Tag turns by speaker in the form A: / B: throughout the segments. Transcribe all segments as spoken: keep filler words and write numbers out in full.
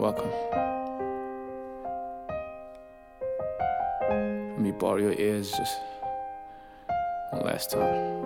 A: Welcome. Let me borrow your ears just one last time.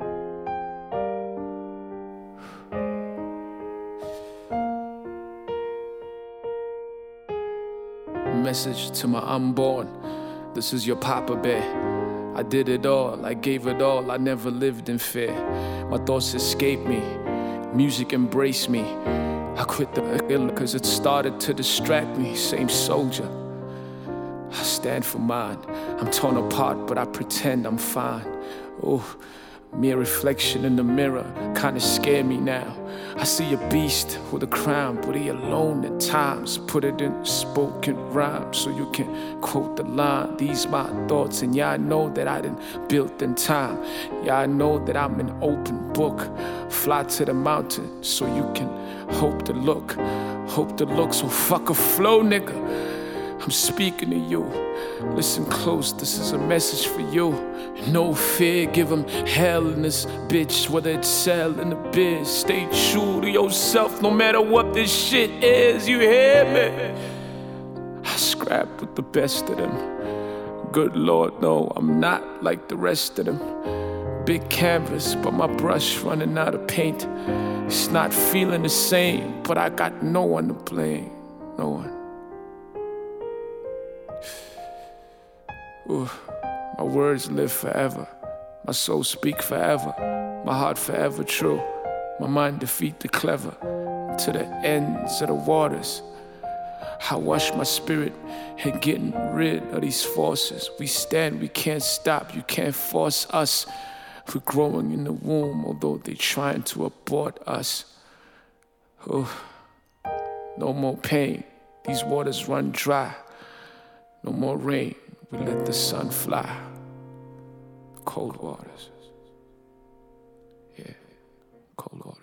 A: Message to my unborn. This is your Papa Bear. I did it all, I gave it all, I never lived in fear. My thoughts escaped me, music embraced me. I quit the ill cause it started to distract me. Same soldier, I stand for mine. I'm torn apart but I pretend I'm fine. Oh, mere reflection in the mirror kinda scare me now. I see a beast with a crown, but he alone at times. Put it in spoken rhyme so you can quote the line. These my thoughts, and yeah, I know that I done built in time. Yeah, I know that I'm an open book. Fly to the mountain so you can hope to look. Hope to look, so fuck a flow, nigga. I'm speaking to you. Listen close, this is a message for you. No fear, give them hell in this bitch. Whether it's sell in the biz. Stay true to yourself no matter what this shit is. You hear me? I scrap with the best of them. Good Lord, no, I'm not like the rest of them. Big canvas, but my brush running out of paint. It's not feeling the same, but I got no one to blame. No one. Ooh, my words live forever. My soul speak forever. My heart forever true. My mind defeat the clever. To the ends of the waters. I wash my spirit and getting rid of these forces. We stand, we can't stop. You can't force us. We're growing in the womb, although they're trying to abort us. Ooh, no more pain. These waters run dry. No more rain. We let the sun fly. Cold waters. Yeah, cold waters.